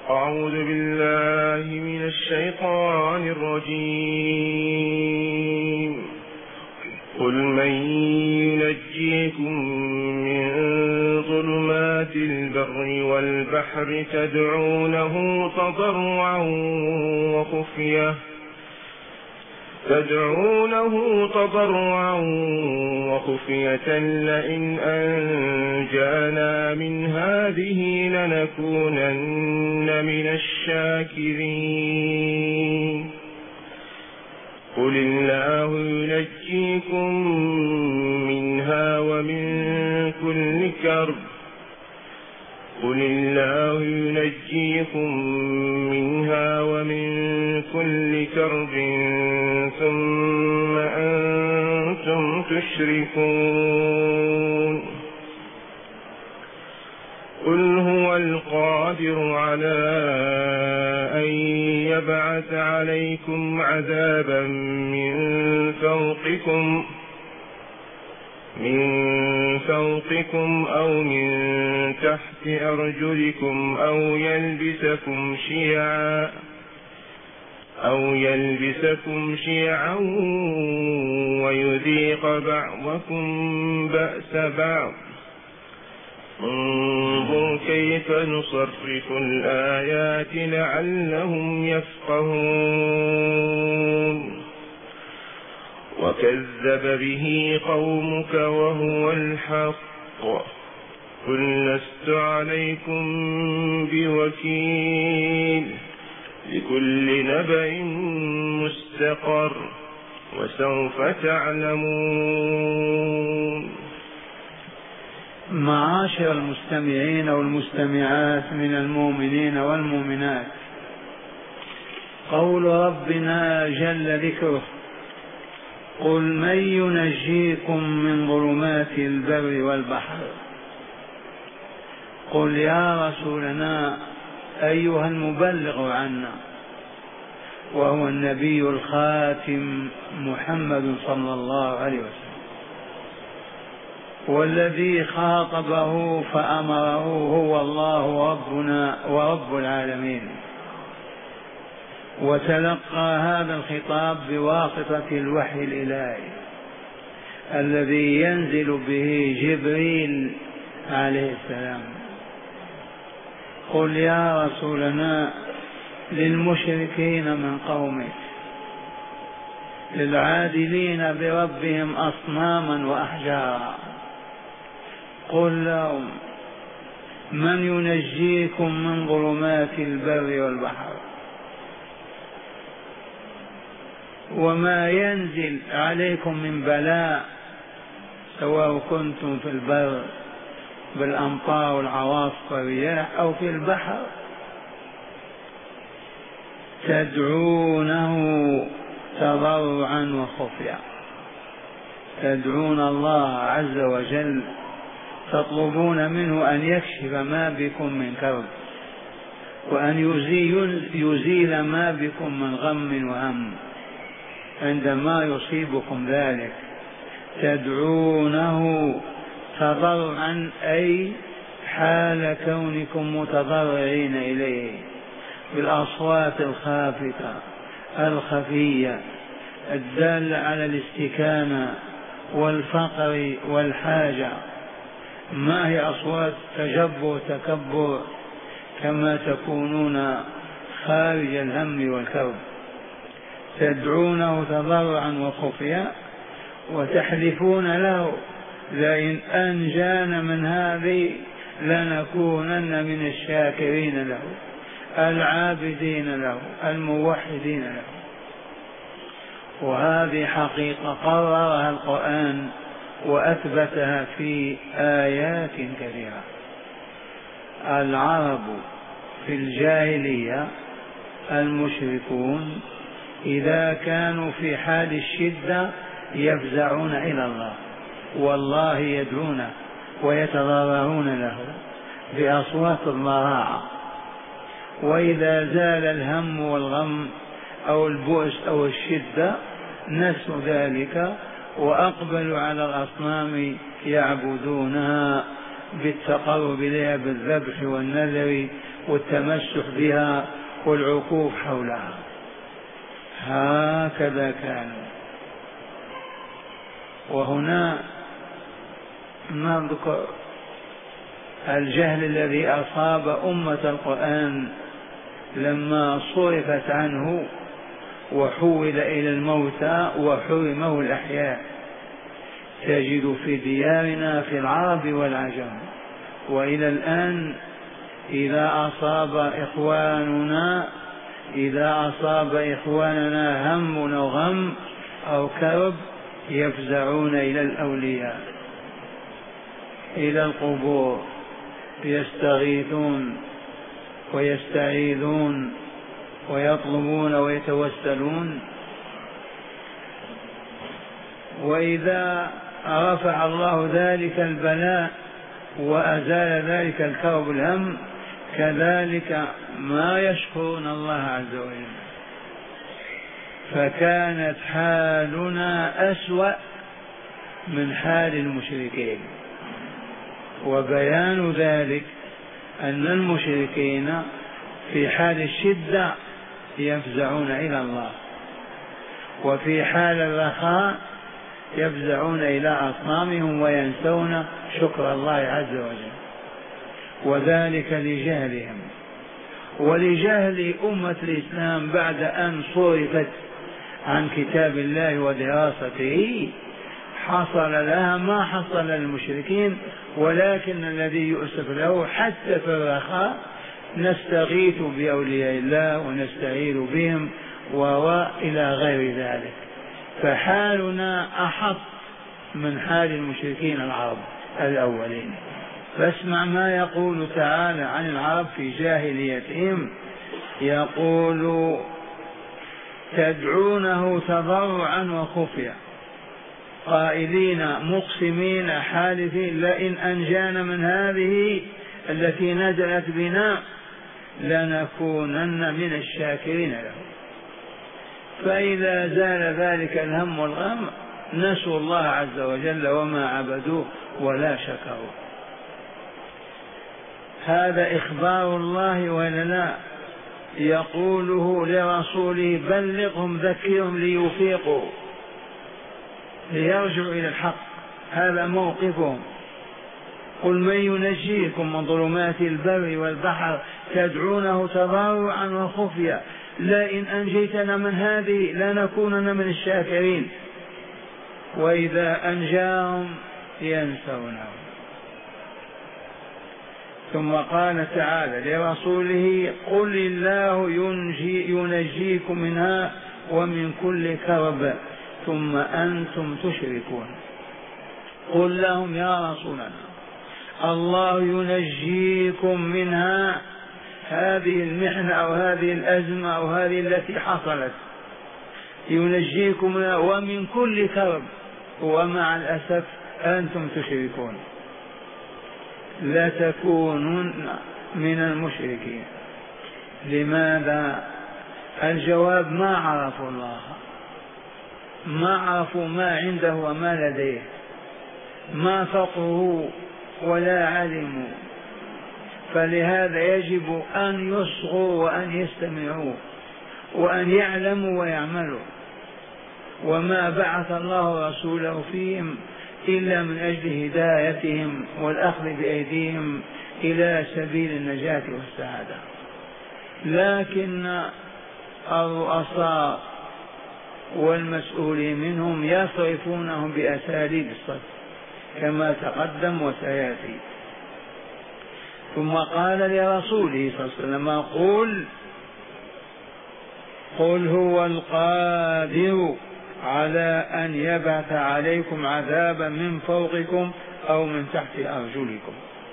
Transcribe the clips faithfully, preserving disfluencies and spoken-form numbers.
أعوذ بالله من الشيطان الرجيم. قل من ينجيكم من ظلمات البر والبحر تدعونه تضرعا وخفية تدعونه تضرعا وخفية لئن أنجانا من هذه لنكونن من الشاكرين. قل الله ينجيكم منها ومن كل كرب قل الله ينجيكم منها ومن كل كرب ثم أنتم تشركون. قل هو القادر على أن يبعث عليكم عذابا من فوقكم من فوقكم أو من تحت أرجلكم أو يلبسكم شيعا أو يلبسكم شيعا ويذيق بعضكم بأس بعض. انظر كيف نصرف الآيات لعلهم يفقهون. وكذب به قومك وهو الحق. قل لست عليكم بوكيل لكل نبأ مستقر وسوف تعلمون. معاشر المستمعين والمستمعات من المؤمنين والمؤمنات، قول ربنا جل ذكره: قل من ينجيكم من ظلمات البر والبحر. قل يا رسولنا أيها المبلغ عنا، وهو النبي الخاتم محمد صلى الله عليه وسلم، والذي خاطبه فأمره هو الله ربنا ورب العالمين، وتلقى هذا الخطاب بواسطة الوحي الإلهي الذي ينزل به جبريل عليه السلام. قل يا رسولنا للمشركين من قومك للعادلين بربهم أصناما وأحجارا، قل لهم: من ينجيكم من ظلمات البر والبحر، وما ينزل عليكم من بلاء سواء كنتم في البر بالأمطار والعواصف والرياح أو في البحر، تدعونه تضرعا وخفيا. تدعون الله عز وجل، تطلبون منه أن يكشف ما بكم من كرب، وأن يزيل, يزيل ما بكم من غم وهم عندما يصيبكم ذلك. تدعونه تضرعا أي حال كونكم متضرعين إليه بالأصوات الخافتة الخفية الدالة على الاستكانة والفقر والحاجة، ما هي أصوات تجبر تكبر كما تكونون خارج الهم والكرب. تدعونه تضرعا وخفيا وتحلفون له: لئن أنجانا من هذه لنكونن من الشاكرين له العابدين له الموحدين له. وهذه حقيقة قررها القرآن وأثبتها في آيات كثيرة. العرب في الجاهلية المشركون إذا كانوا في حال الشدة يفزعون إلى الله، والله يدعونه ويتضرعون له بأصوات الضراعة، وإذا زال الهم والغم أو البؤس أو الشدة نسوا ذلك وأقبلوا على الأصنام يعبدونها بالتقرب إليها بالذبح والنذر والتمسح بها والعكوف حولها. هكذا كانوا. وهنا نذكر الجهل الذي أصاب أمة القرآن لما صرفت عنه وحول إلى الموتى وحرمه الأحياء. تجد في ديارنا في العرب والعجم وإلى الآن إذا أصاب إخواننا إذا أصاب إخواننا هم أو غم أو كرب يفزعون إلى الأولياء، إلى القبور، يستغيثون ويستعيذون ويطلبون ويتوسلون. وإذا رفع الله ذلك البلاء وأزال ذلك الكرب الهم كذلك ما يشكرون الله عز وجل. فكانت حالنا أسوأ من حال المشركين. وبيان ذلك أن المشركين في حال الشدة يفزعون إلى الله، وفي حال الرخاء يفزعون إلى أصنامهم وينسون شكر الله عز وجل، وذلك لجهلهم ولجهل أمة الإسلام بعد أن صرفت عن كتاب الله ودراسته. حصل لها ما حصل للمشركين، ولكن الذي يؤسف له حتى في الرخاء نستغيث بأولياء الله ونستعيذ بهم وإلى غير ذلك. فحالنا أحط من حال المشركين العرب الأولين. فاسمع ما يقول تعالى عن العرب في جاهليتهم. يقول تدعونه تضرعا وخفيا قائلين مقسمين حالفين لئن أنجانا من هذه التي نزلت بنا لنكونن من الشاكرين له. فإذا زال ذلك الهم والغم نسوا الله عز وجل وما عبدوه ولا شكروا. هذا إخبار الله ولا لا؟ يقوله لرسوله بلغهم ذكرهم ليفيقوا ليرجعوا إلى الحق. هذا موقفهم. قل من ينجيكم من ظلمات البر والبحر تدعونه تضرعا وخفيا لئن أنجيتنا من هذه لنكونن من الشاكرين. وإذا أنجاهم ينسونه. ثم قال تعالى لرسوله قل الله ينجي ينجيكم منها ومن كل كرب ثم أنتم تشركون. قل لهم يا رسولنا الله ينجيكم منها، هذه المحنة أو هذه الأزمة أو هذه التي حصلت ينجيكم منها ومن كل كرب، ومع الأسف أنتم تشركون لا تكونون من المشركين. لماذا؟ الجواب ما عرفوا الله، ما عرفوا ما عنده وما لديه، ما فقهوا ولا علموا. فلهذا يجب أن يصغوا وأن يستمعوا وأن يعلموا ويعملوا. وما بعث الله رسوله فيهم إلا من أجل هدايتهم والأخذ بأيديهم إلى سبيل النجاة والسعادة. لكن الرؤساء والمسؤولين منهم يصرفونهم بأساليب الصرف كما تقدم وسيأتي. ثم قال لرسوله صلى الله عليه وسلم قل قل هو القادر على أن يبعث عليكم عذابا من فوقكم أو من تحت أرجلكم.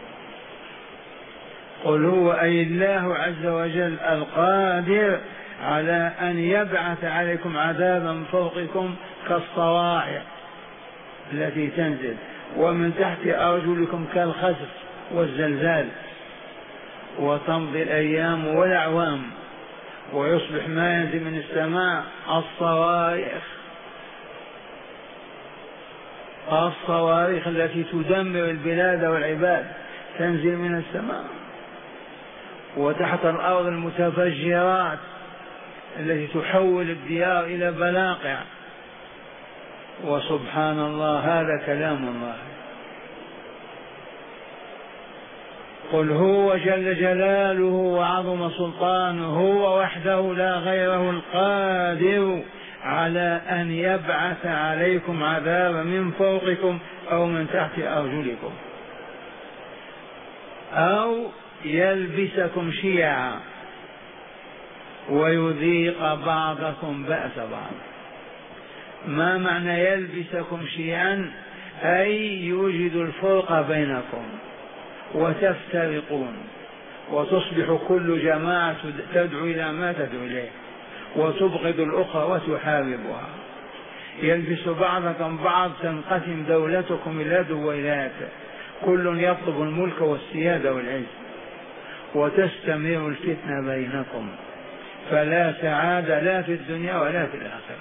قل هو أي الله عز وجل القادر على أن يبعث عليكم عذابا من فوقكم كالصواعق التي تنزل، ومن تحت أرجلكم كالخسف والزلزال، وتمضي الأيام والأعوام ويصبح ما ينزل من السماء الصواريخ الصواريخ التي تدمر البلاد والعباد تنزل من السماء. وتحت الأرض المتفجرات التي تحول الديار إلى بلاقع. وسبحان الله هذا كلام الله. قل هو جل جلاله وعظم سلطانه هو وحده لا غيره القادر على أن يبعث عليكم عذابا من فوقكم أو من تحت أرجلكم أو يلبسكم شيعا ويذيق بعضكم بأس بعض. ما معنى يلبسكم شيعا؟ أي يوجد الفرق بينكم وتفترقون وتصبح كل جماعة تدعو إلى ما تدعو إليه وتبغض الأخرى وتحاربها. يلبس بعضكم بعض، تنقسم دولتكم إلى دويلات، كل يطلب الملك والسيادة والعز، وتستمر الفتنة بينكم، فلا سعادة لا في الدنيا ولا في الآخرة.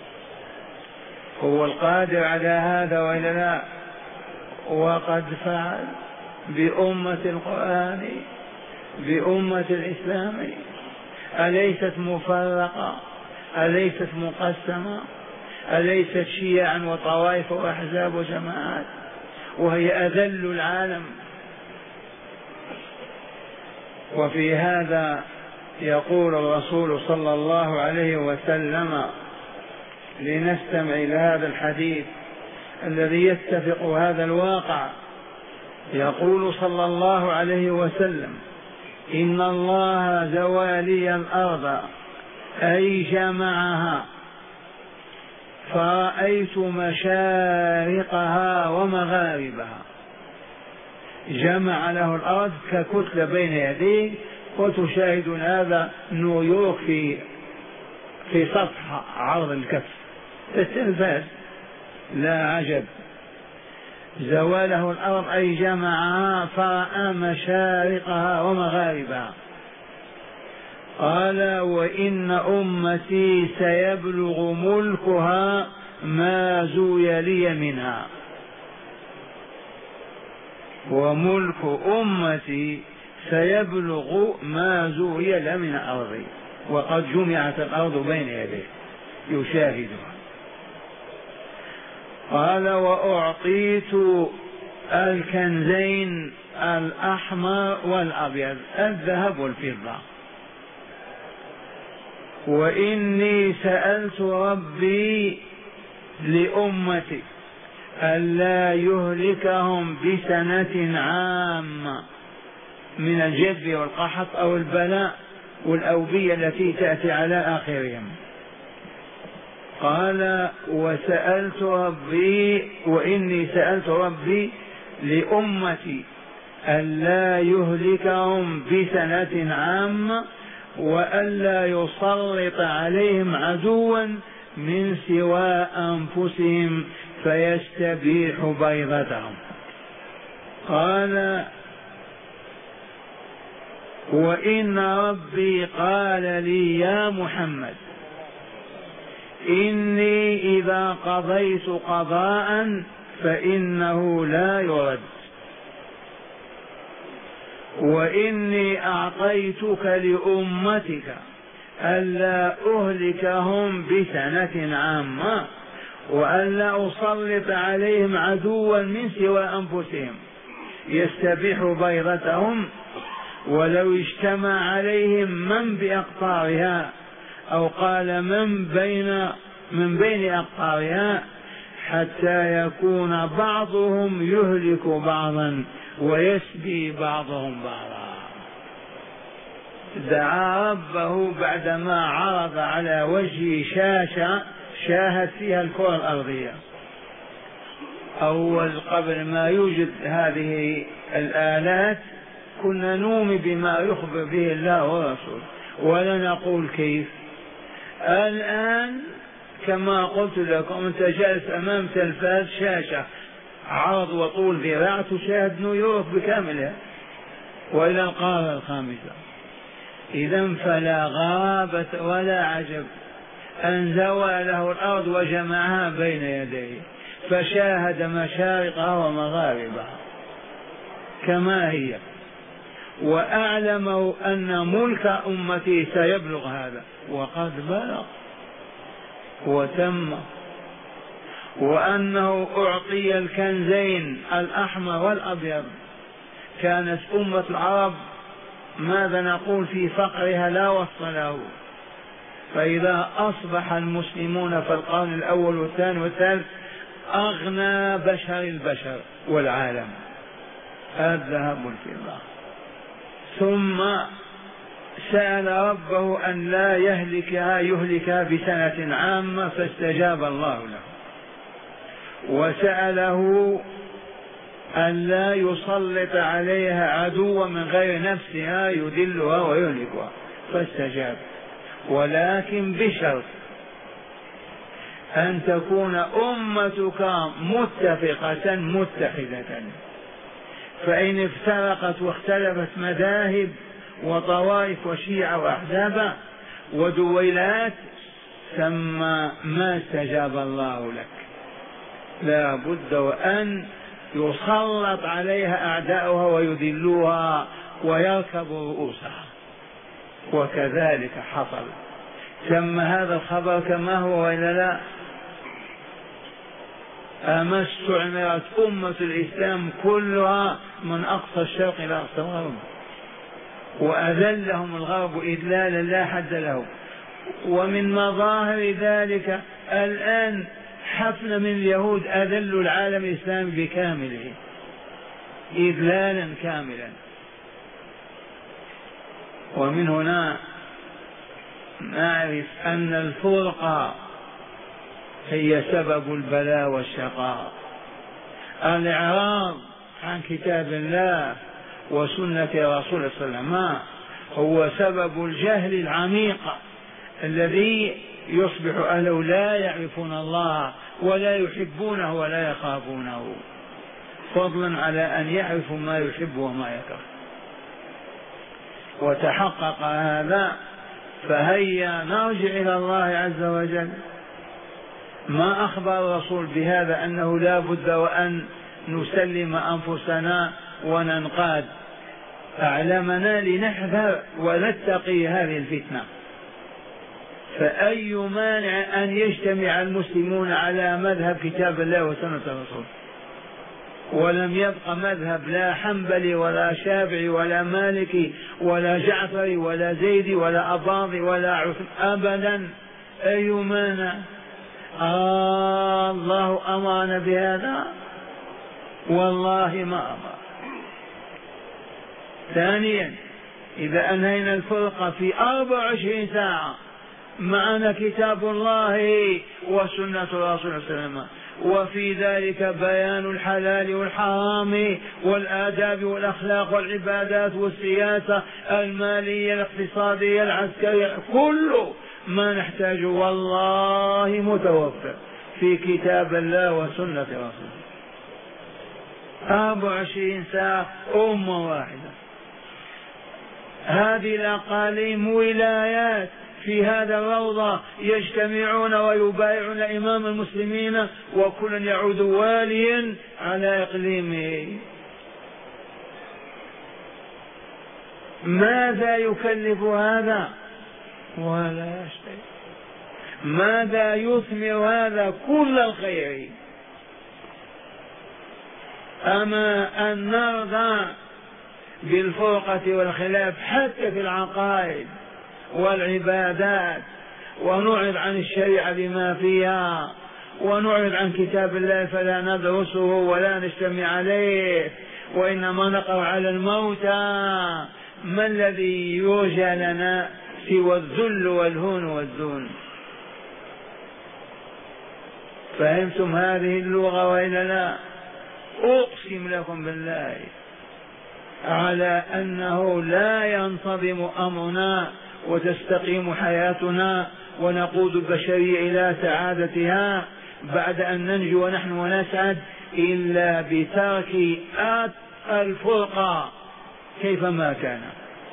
هو القادر على هذا وإلا لا؟ وقد فعل بأمة القرآن بأمة الإسلام. أليست مفرقة؟ أليست مقسمة؟ أليست شيعا وطوائف وأحزاب وجماعات؟ وهي أذل العالم. وفي هذا يقول الرسول صلى الله عليه وسلم، لنستمع إلى هذا الحديث الذي يتفق هذا الواقع. يقول صلى الله عليه وسلم: إن الله زوى لي الأرض أي جمعها فرأيت مشارقها ومغاربها. جمع له الأرض ككتلة بين يديه، وتشاهدون هذا نيويورك في في سطح عرض الكف في التلفاز. لا عجب. زواله الأرض أي جمعها فرأى مشارقها ومغاربها. قال: وإن أمتي سيبلغ ملكها ما زوي لي منها. وملك أمتي سيبلغ ما زوي لي من أرضي، وقد جمعت الأرض بين يديه يشاهدها. قال: وأعطيت الكنزين الأحمر والأبيض، الذهب والفضة. وإني سألت ربي لأمتي ألا يهلكهم بسنة عامة من الجذب والقحط أو البلاء والأوبية التي تأتي على آخرهم. قال: وسألت ربي وإني سألت ربي لأمتي ألا يهلكهم بسنة عامة وألا يسلط عليهم عدوا من سوى أنفسهم فيستبيح بيضتهم. قال: وإن ربي قال لي يا محمد إني إذا قضيت قضاء فإنه لا يرد، وإني أعطيتك لأمتك ألا أهلكهم بسنة عامة وألا أسلط عليهم عدوا من سوى أنفسهم يستبيح بيضتهم، ولو اجتمع عليهم من بأقطارها، أو قال من بين من بين أقطارها، حتى يكون بعضهم يهلك بعضا ويسبي بعضهم بعضا. دعا ربه بعدما عرض على وجهه شاشة شاهد فيها الكرة الأرضية. أول قبل ما يوجد هذه الآلات كنا نؤمن بما يخبر به الله ورسوله ولا نقول كيف. الآن كما قلت لكم أنت جالس أمام تلفاز شاشة عرض وطول ذراع تشاهد نيويورك بكاملها وإلى القارة الخامسة. إذا فلا غابة ولا عجب أن زوى له الأرض وجمعها بين يديه فشاهد مشارقها ومغاربها كما هي. وأعلمه أن ملك أمتي سيبلغ هذا، وقد بلغ وتم، وأنه أعطي الكنزين الأحمر والأبيض. كانت أمة العرب ماذا نقول في فقرها لا وصف له، فإذا أصبح المسلمون في القرن الأول والثاني والثالث أغنى بشر البشر والعالم، الذهب والفضة. ثم سأل ربه أن لا يهلكها يهلكها بسنة عامة فاستجاب الله له، وسأله أن لا يسلط عليها عدوا من غير نفسها يذلها ويهلكها فاستجاب، ولكن بشرط أن تكون أمتك متفقة متحدة، فإن افترقت واختلفت مذاهب وطوائف وشيعة وأحزاب ودويلات ثم ما استجاب الله لك، لا بد وأن يسلط عليها أعداؤها ويذلوها ويركبوا رؤوسها، وكذلك حصل. تم هذا الخبر كما هو وإلا لا؟ أما استعمرت أمة الإسلام كلها من أقصى الشرق إلى أقصى الغرب، وأذلهم الغرب إذلالا لا حد له. ومن مظاهر ذلك الآن حفل من اليهود أذلوا العالم الإسلامي بكامله إذلالا كاملا. ومن هنا نعرف أن الفرقة هي سبب البلاء والشقاء. الإعراض عن كتاب الله وسنة رسول صلى الله عليه وسلم هو سبب الجهل العميق الذي يصبح أهله لا يعرفون الله ولا يحبونه ولا يخافونه، فضلا على أن يعرفوا ما يحب وما يكره. وتحقق هذا فهيا نرجع إلى الله عز وجل. ما أخبر الرسول بهذا أنه لا بد وأن نسلم أنفسنا وننقاد، أعلمنا لنحذر ونتقي هذه الفتنة. فأي مانع أن يجتمع المسلمون على مذهب كتاب الله وسنة الرسول، ولم يبق مذهب لا حنبلي ولا شافعي ولا مالكي ولا جعفري ولا زيدي ولا أباضي ولا عثمان أبدا. أي مانع؟ آه الله أمرنا بهذا؟ والله ما أمر. ثانيا، إذا أنهينا الفرقة في أربع وعشرين ساعة معنا كتاب الله وسنة الرسول صلى الله عليه وسلم، وفي ذلك بيان الحلال والحرام والآداب والأخلاق والعبادات والسياسة المالية الاقتصادية العسكرية، كل ما نحتاجه والله متوفر في كتاب الله وسنة رسوله. أربع وعشرين ساعة أمة واحدة. هذه الأقاليم ولايات في هذا الروضة يجتمعون ويبايعون إمام المسلمين وكل يعود واليا على إقليمه. ماذا يكلف هذا؟ ولا شيء. ماذا يثمر هذا؟ كل الخير. أما أن نرضى بالفرقة والخلاف حتى في العقائد والعبادات، ونعرض عن الشريعة بما فيها، ونعرض عن كتاب الله فلا ندرسه ولا نجتمع عليه، وإنما نقرأ على الموتى، ما الذي يرجى لنا سوى الذل والهون والذون؟ فهمتم هذه اللغة وإلا لا؟ أقسم لكم بالله على أنه لا ينتظم أمرنا وتستقيم حياتنا ونقود البشرية إلى سعادتها بعد أن ننجو ونحن ونسعد إلا بترك الفرقة كيفما كان.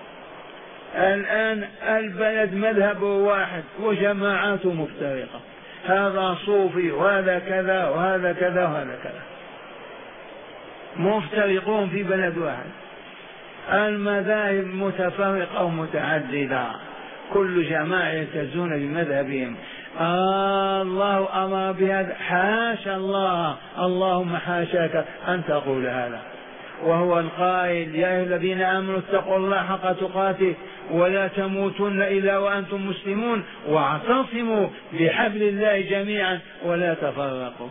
الآن البلد مذهب واحد وجماعات مفترقة، هذا صوفي وهذا كذا وهذا كذا وهذا كذا، مفترقون في بلد واحد. المذاهب متفرقة ومتعددة، كل جماعة يلتزون بمذهبهم. آه الله أمر بهذا، حاشا الله، اللهم حاشاك أن تقول هذا، وهو القائل يا أيها الذين آمنوا اتقوا الله حق تقاته ولا تموتن إلا وأنتم مسلمون واعتصموا بحبل الله جميعا ولا تفرقوا.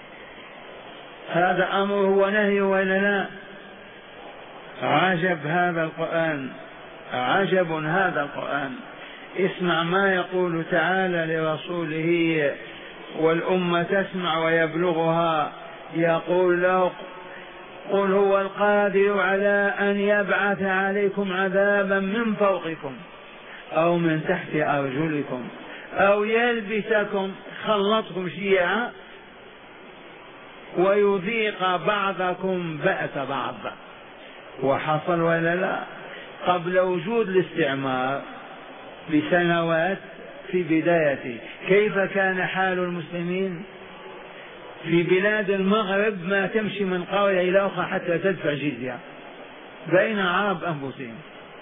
هذا أمره ونهيه ولا لا؟ عجب هذا القرآن، عجب هذا القرآن. اسمع ما يقول تعالى لرسوله والأمة تسمع ويبلغها، يقول له قل هو القادر على أن يبعث عليكم عذابا من فوقكم أو من تحت أرجلكم أو يلبسكم، خلطكم شيعا ويذيق بعضكم بأس بعض. وحصل ولا لا؟ قبل وجود الاستعمار بسنوات في بدايته كيف كان حال المسلمين؟ في بلاد المغرب ما تمشي من قرية إلى أخرى حتى تدفع جزية بين عرب أنفسهم.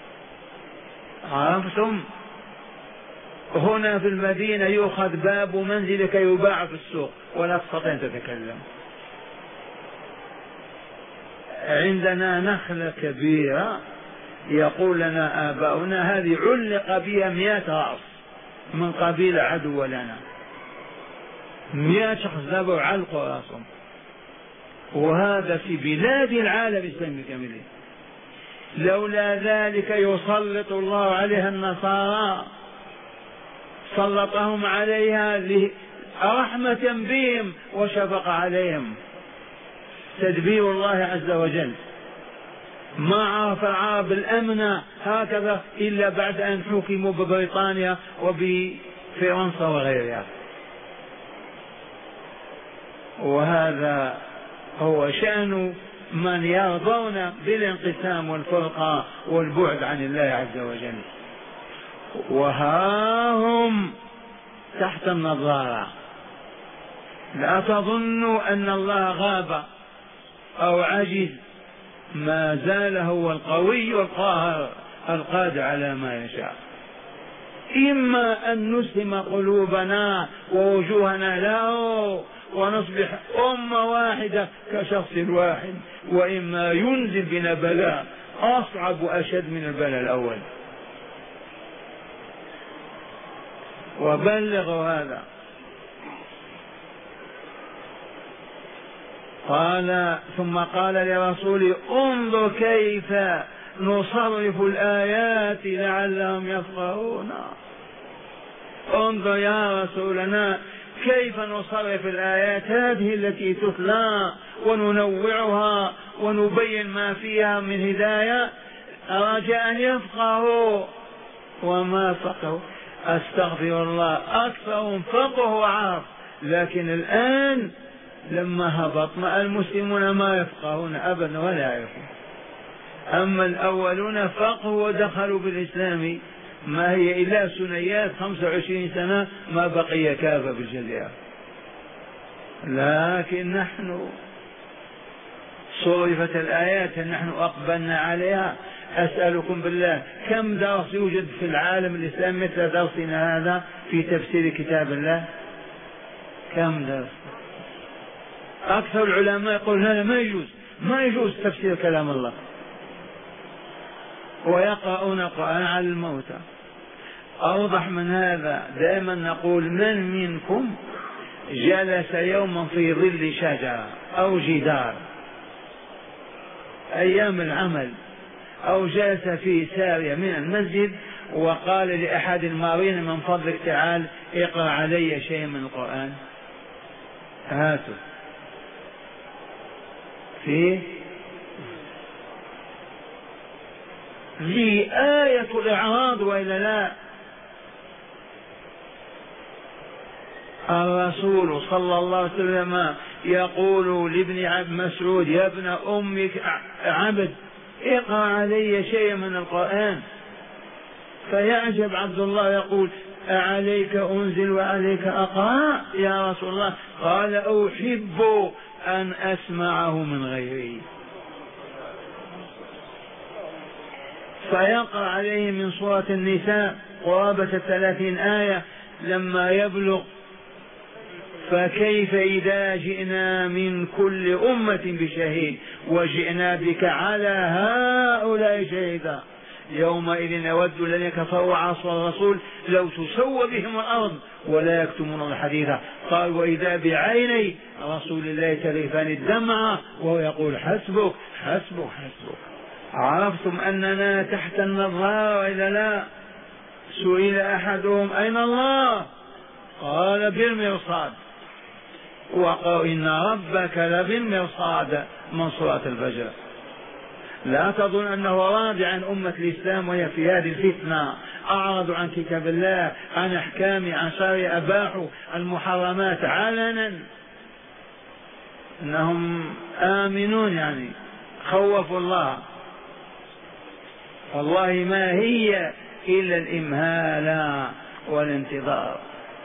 عرفتم؟ هنا في المدينة يؤخذ باب منزلك يباع في السوق ولا تستطيع أن تتكلم. عندنا نخلة كبيرة يقول لنا آباؤنا هذه علق بها مئة رأس من قبيلة عدو لنا، مئة شخص ذبوا علقوا رأسهم، وهذا في بلاد العالم الإسلامي كامله. لولا ذلك يسلط الله عليها النصارى، سلطهم عليها رحمة بهم وشفق عليهم، تدبير الله عز وجل. ما عرف العرب الأمن هكذا إلا بعد أن حكموا ببريطانيا وبفرنسا وغيرها. وهذا هو شأن من يرضون بالانقسام والفرقة والبعد عن الله عز وجل. وها هم تحت النظارة. لا تظنوا أن الله غاب أو عجز، ما زال هو القوي القاهر القادر على ما يشاء. إما أن نسلم قلوبنا ووجوهنا له ونصبح أمة واحدة كشخص واحد، وإما ينزل بنا بلاء أصعب وأشد من البلاء الأول. وبلغوا هذا. قال ثم قال لرسوله انظر كيف نصرف الآيات لعلهم يفقهون. انظر يا رسولنا كيف نصرف الآيات هذه التي تتلى وننوعها ونبين ما فيها من هداية رجاء أن يفقهوا وما فقهوا. أستغفر الله، أكثرهم فقه وعرف، لكن الآن لما هبطنا المسلمون ما يفقهون أبدا ولا يعرفون. أما الأولون فقهوا ودخلوا بالإسلام ما هي إلا سنيات خمسة وعشرين سنة ما بقي كافة بالجزيرة. لكن نحن صرفت الآيات نحن أقبلنا عليها. أسألكم بالله كم درس يوجد في العالم الإسلامي مثل درسنا هذا في تفسير كتاب الله؟ كم درس؟ أكثر العلماء يقول هذا ما يجوز، ما يجوز تفسير كلام الله، ويقرؤون القرآن على الموتى. أوضح من هذا دائما نقول من منكم جلس يوما في ظل شجرة أو جدار أيام العمل، أو جلس في سارية من المسجد وقال لأحد المارين من فضلك تعال اقرأ علي شيء من القرآن؟ هاتوا فيه لي آية الإعراض وإلا لا؟ الرسول صلى الله عليه وسلم يقول لابن عبد مسعود يا ابن أمك عبد اقرأ علي شيء من القرآن. فيعجب عبد الله يقول أعليك أنزل وعليك أقرأ يا رسول الله؟ قال أحب أن أسمعه من غيري. فيقرأ عليه من سورة النساء قرابة ثلاثين آية لما يبلغ فكيف إذا جئنا من كل أمة بشهيد وجئنا بك على هؤلاء شهيدا يومئذ يود الذين كفروا وعصوا الرسول لو تسوى بهم الأرض ولا يكتمون الحديث. قال وإذا بعيني رسول الله تذرفان الدمع وهو يقول حسبك حسبك حسبك. عرفتم أننا تحت النظارة وإذا لا؟ سئل أحدهم أين الله؟ قال بالمرصاد. وقالوا إن ربك لبالمرصاد من سورة الفجر. لا تظن أنه راضي عن أمة الإسلام وهي في هذه الفتنة، أعرضوا عن كتاب الله، عن أحكام، عن شرع، أباحوا المحرمات علنا، إنهم آمنون يعني خوفوا الله. والله ما هي إلا الإمهال والانتظار.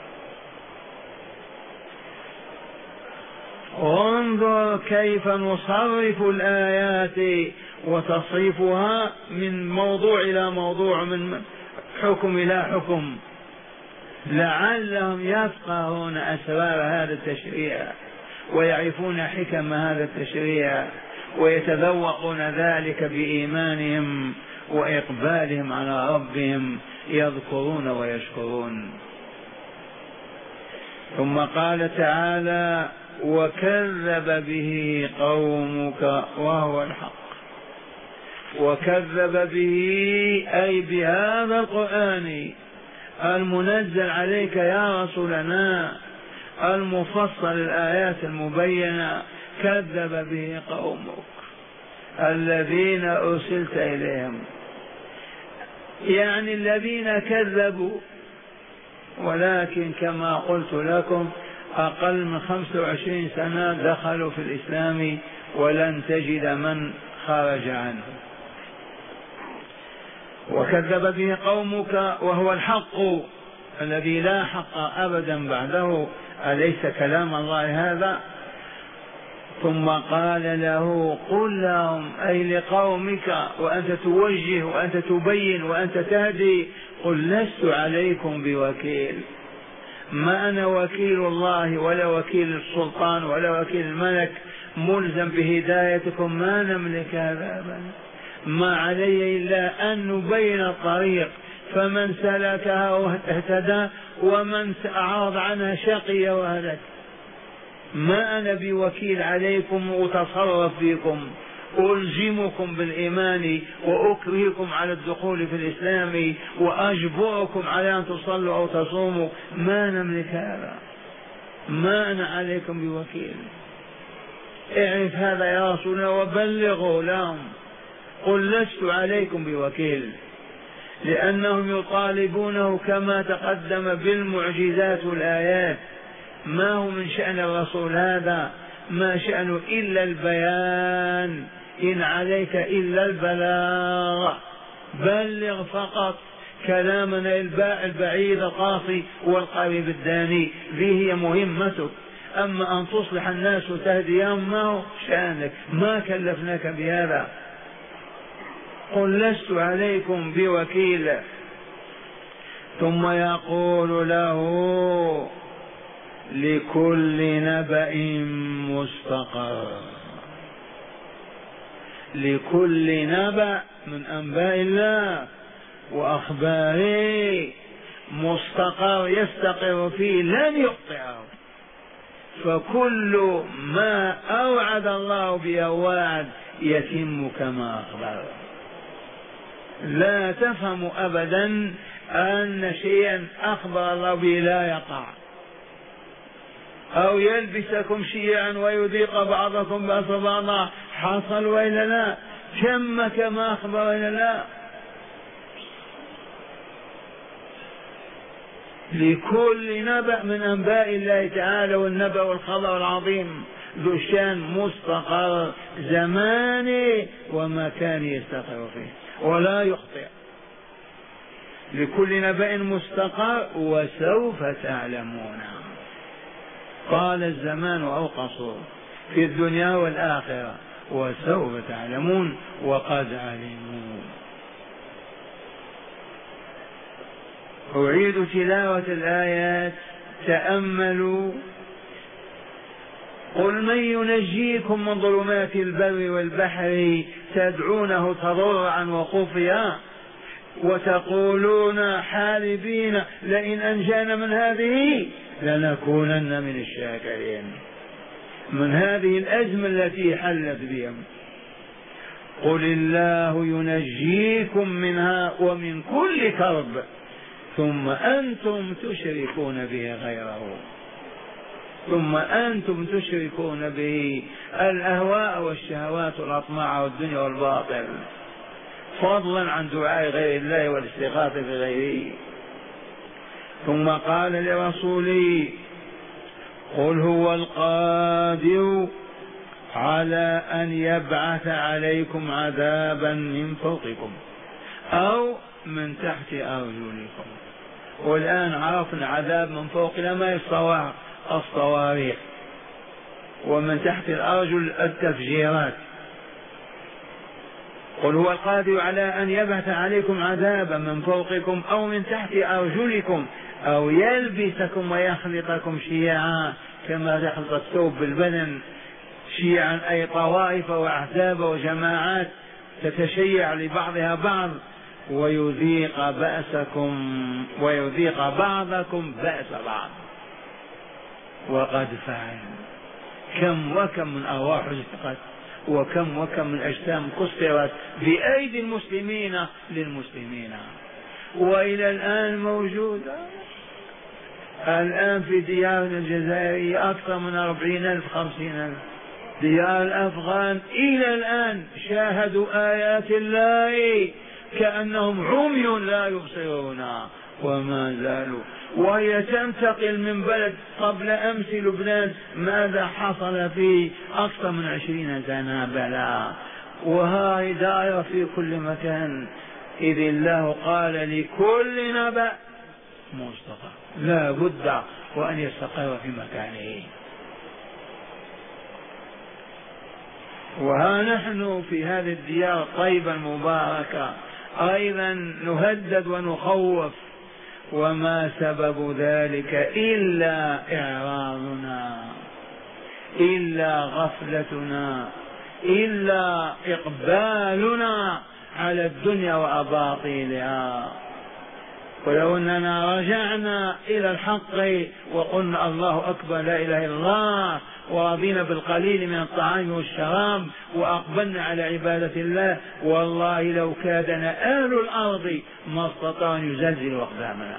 انظر كيف نصرف الآيات وتصريفها من موضوع إلى موضوع، من حكم إلى حكم، لعلهم يفقهون أسرار هذا التشريع ويعرفون حكم هذا التشريع ويتذوقون ذلك بإيمانهم وإقبالهم على ربهم، يذكرون ويشكرون. ثم قال تعالى وكذب به قومك وهو الحق. وكذب به أي بهذا القرآن المنزل عليك يا رسولنا المفصل الآيات المبينة، كذب به قومك الذين أرسلت إليهم، يعني الذين كذبوا. ولكن كما قلت لكم أقل من خمسة وعشرين سنة دخلوا في الإسلام ولن تجد من خرج عنه. وكذب به قومك وهو الحق الذي لا حق أبدا بعده، أليس كلام الله هذا؟ ثم قال له قل لهم أي لقومك وأنت توجه وأنت تبين وأنت تهدي، قل لست عليكم بوكيل، ما أنا وكيل الله ولا وكيل السلطان ولا وكيل الملك ملزم بهدايتكم، ما نملك هذا أبدا، ما علي إلا أن نبين الطريق، فمن سلكها اهتدى ومن أعرض عنها شقي وهلك. ما أنا بوكيل عليكم وأتصرف فيكم، ألزمكم بالإيمان وأكرهكم على الدخول في الإسلام وأجبركم على أن تصلوا أو تصوموا، ما نملك هذا، ما أنا عليكم بوكيل. اعرف هذا يا رسولنا وبلغوا لهم، قل لست عليكم بوكيل، لأنهم يطالبونه كما تقدم بالمعجزات والآيات. ما هو من شأن الرسول هذا، ما شأنه إلا البيان، إن عليك إلا البلاغ، بلغ فقط كلامنا البعيد القاصي والقريب الداني، ذي هي مهمتك. أما أن تصلح الناس وتهديهم ما هو شأنك، ما كلفناك بهذا. قل لست عليكم بوكيل. ثم يقول له لكل نبأ مستقر، لكل نبأ من أنباء الله وأخباره مستقر يستقر فيه لن يقطعه، فكل ما أوعد الله به وعد يتم كما أخبر. لا تفهم أبدا أن شيئا أخبر الله به لا يقع، أو يلبسكم شيعا ويذيق بعضكم بأس بعضا، حصل وإلا لا؟ تم كما أخبر وإلا لا؟ لكل نبأ من أنباء الله تعالى، والنبأ والخبر العظيم ذو الشان مستقر زماني ومكان يستقر فيه ولا يخطئ. لكل نبأ مستقر وسوف تعلمون. قال الزمان أو قصور في الدنيا والآخرة، وسوف تعلمون وقد علموا. أعيد تلاوة الآيات. تأملوا. قل من ينجيكم من ظلمات البر والبحر تدعونه تضرعا وخفيا وتقولون حالبين لئن أنجانا من هذه لنكونن من الشاكرين، من هذه الأزمة التي حلت بهم. قل الله ينجيكم منها ومن كل كرب ثم أنتم تشركون به غيره، ثم أنتم تشركون به الأهواء والشهوات والأطماع والدنيا والباطل، فضلا عن دعاء غير الله والاستغاثة بغيره. ثم قال لرسوله قل هو القادر على أن يبعث عليكم عذابا من فوقكم أو من تحت أرجلكم. والآن عرفنا عذاب من فوقنا ما الصواعق الصواريخ، ومن تحت الأرجل التفجيرات. قل هو القادر على أن يبعث عليكم عذابا من فوقكم أو من تحت أرجلكم أو يلبسكم ويخلطكم شيعا كما يخلط الثوب بالبدن شيعا، أي طوائف وأحزاب وجماعات تتشيع لبعضها بعض، ويذيق بأسكم ويذيق بعضكم بأس بعض. وقد فعل. كم وكم من أرواح رزقت، وكم وكم من أجسام كسرت بأيدي المسلمين للمسلمين، وإلى الآن موجودة. الآن في ديارنا الجزائرية أكثر من أربعين ألف خمسين ألف. ديار الأفغان إلى الآن شاهدوا آيات الله كأنهم عمي لا يبصرون وما زالوا. وهي تنتقل من بلد. قبل أمس لبنان ماذا حصل فيه؟ أكثر من عشرين سنة بلا، وهاي دائرة في كل مكان. إذ الله قال لكل نبأ مستقر، لا بد وأن يستقر في مكانه. وها نحن في هذه الديار الطيبة المباركة أيضا نهدد ونخوف، وما سبب ذلك إلا إعراضنا، إلا غفلتنا، إلا إقبالنا على الدنيا وأباطيلها. ولو أننا رجعنا إلى الحق وقلنا الله أكبر لا إله إلا الله ورضينا بالقليل من الطعام والشراب وأقبلنا على عبادة الله، والله لو كادنا أهل الأرض ما استطاعوا أن يزلزلوا أقدامنا.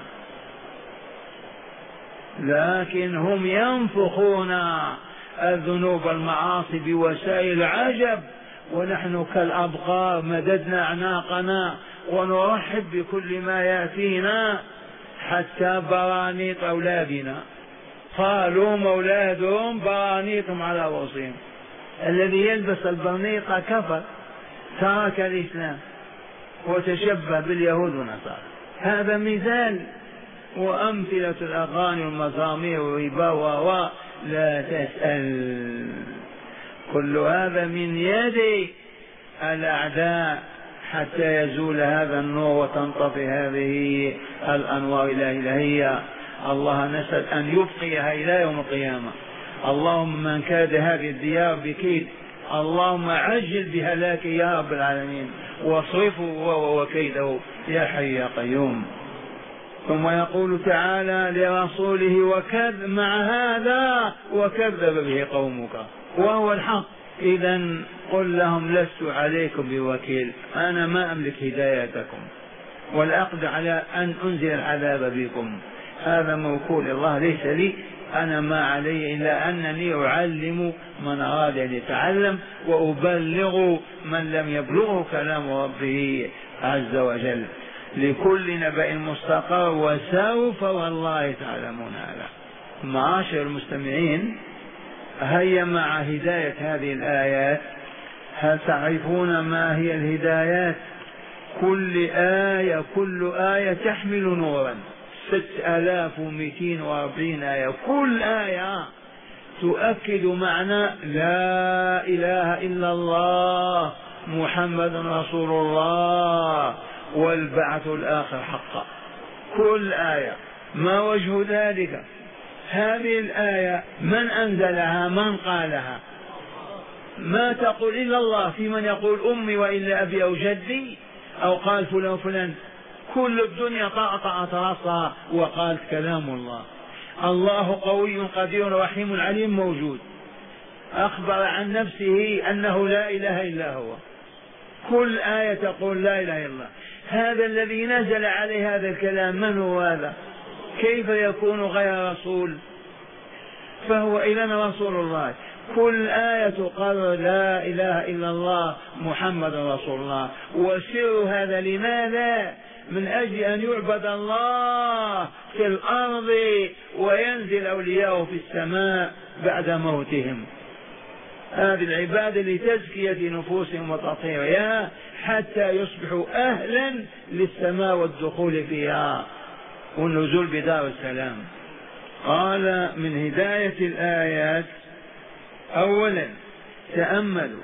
لكن هم ينفخون الذنوب المعاصي بوسائل عجب، ونحن كالأبقار مددنا أعناقنا ونرحب بكل ما يأتينا، حتى برانيط أولادنا قالوا أولادهم برانيطهم على رؤوسهم. الذي يلبس البرنيطة كفر، ترك الإسلام وتشبه باليهود والنصارى. هذا مثال، وأمثلة الأغاني والمزامير والربا و لا تسأل. كل هذا من يد الأعداء حتى يزول هذا النور وتنطفئ هذه الأنوار الإلهية. الله نسأل أن يبقيها إلى يوم القيامة. اللهم من كاد هذه الديار بكيد اللهم عجل بهلاكه يا رب العالمين، واصرفه وكيده يا حي يا قيوم. ثم يقول تعالى لرسوله وكذب مع هذا وكذب به قومك وهو الحق. إذا قل لهم لست عليكم بوكيل، أنا ما أملك هدايتكم ولا أقدر على أن أنزل العذاب بكم، هذا موكول الله ليس لي. أنا ما علي إلا أنني أعلم من أراد أن يتعلم وأبلغ من لم يبلغه كلام ربه عز وجل. لكل نبأ مستقر وسوف والله تعلمون. هذا معاشر المستمعين، هيا مع هداية هذه الآيات. هل تعرفون ما هي الهدايات؟ كل آية كل آية تحمل نورا، ست آلاف ومئتين وأربعين آية، كل آية تؤكد معنى لا إله إلا الله محمد رسول الله والبعث الآخر حقا. كل آية. ما وجه ذلك؟ هذه الآية من أنزلها؟ من قالها؟ ما تقول إلا الله. في من يقول أمي وإلا أبي أو جدي، أو قال فلان فلان. كل الدنيا طأطأت رأسها وقالت كلام الله. الله قوي قدير رحيم عليم موجود، أخبر عن نفسه أنه لا إله إلا هو. كل آية تقول لا إله إلا الله. هذا الذي نزل عليه هذا الكلام من هو هذا؟ كيف يكون غير رسول؟ فهو إذن رسول الله. كل آية تقرر لا إله إلا الله محمد رسول الله. وسر هذا لماذا؟ من أجل أن يعبد الله في الأرض وينزل أولياءه في السماء بعد موتهم. هذه العبادة لتزكية نفوسهم وتطهيرها حتى يصبحوا أهلا للسماء والدخول فيها والنزول بدار السلام. قال من هداية الآيات: أولا تأملوا،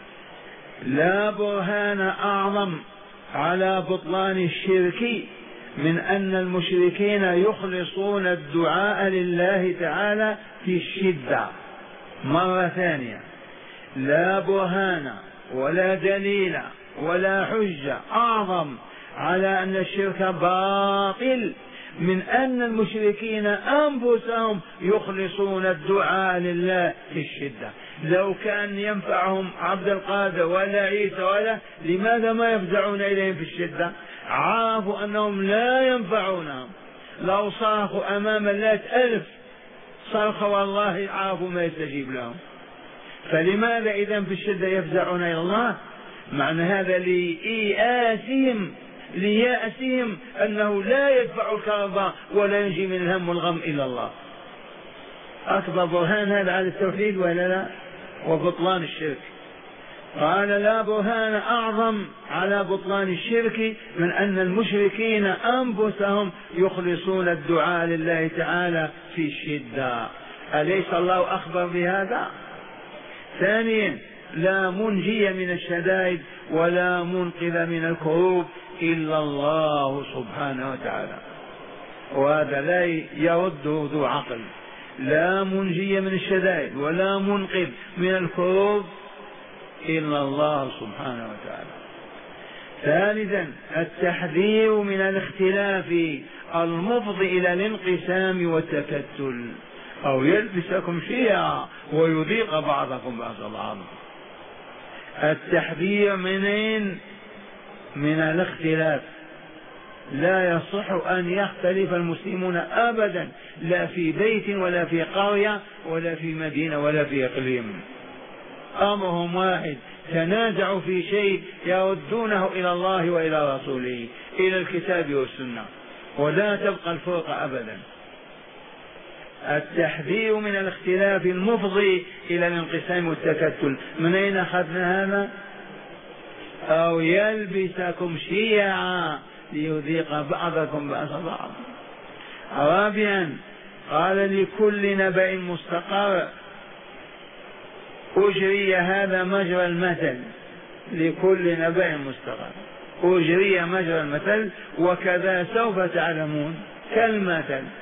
لا برهان أعظم على بطلان الشرك من أن المشركين يخلصون الدعاء لله تعالى في الشدة. مرة ثانية: لا برهان ولا دليل ولا حجة أعظم على أن الشرك باطل من أن المشركين أنفسهم يخلصون الدعاء لله في الشدة. لو كان ينفعهم عبد القادر ولا عيسى ولا، لماذا ما يفزعون إليهم في الشدة؟ عرفوا أنهم لا ينفعونهم. لو صرخوا أمام اللات ألف صرخ والله عرفوا ما يستجيب لهم. فلماذا إذن في الشدة يفزعون إلى الله؟ معنى هذا لإيئاسهم ليأسهم أنه لا يدفع الكرب ولا ينجي من الهم والغم إلا الله. أكبر برهان هذا على التوحيد ولا لا؟ وبطلان الشرك. قال: لا برهان أعظم على بطلان الشرك من أن المشركين أنفسهم يخلصون الدعاء لله تعالى في الشدة. أليس الله أخبر بهذا؟ ثانيا: لا منجي من الشدائد ولا منقذ من الكروب إلا الله سبحانه وتعالى. وهذا لا يرده ذو عقل. لا منجي من الشدائد ولا منقذ من الكروب إلا الله سبحانه وتعالى. ثالثا: التحذير من الاختلاف المفضي إلى الانقسام والتكتل، أو يلبسكم شيعا ويذيق بعضكم بعض بعض. التحذير منين؟ من الاختلاف. لا يصح أن يختلف المسلمون أبدا، لا في بيت ولا في قرية ولا في مدينة ولا في إقليم. أمرهم واحد، تنازعوا في شيء يردونه إلى الله وإلى رسوله، إلى الكتاب والسنة، ولا تبقى الفرقة أبدا. التحذير من الاختلاف المفضي إلى الانقسام والتكتل. من أين أخذنا هذا؟ أو يلبسكم شيعا ليذيق بعضكم بأس بعض. رابعا: قال: لكل نبأ مستقر. أجري هذا مجرى المثل. لكل نبأ مستقر أجري مجرى المثل، وكذا سوف تعلمون كالمثل.